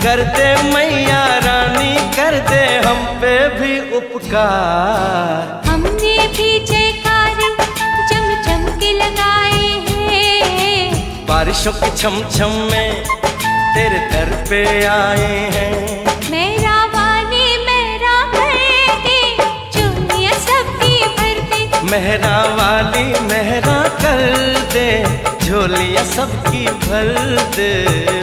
कर दे मैया रानी, कर दे हम पे भी उपकार। हमने भी जयकारे चम चम के लगाए हैं, बारिशों की छम छम में तेरे दर पे आए हैं। मेरा वाली मेरा कर दे, झोलियां सबकी भर दे। मेहरा वाली मेहरा कर दे, झोलियां सबकी भर दे।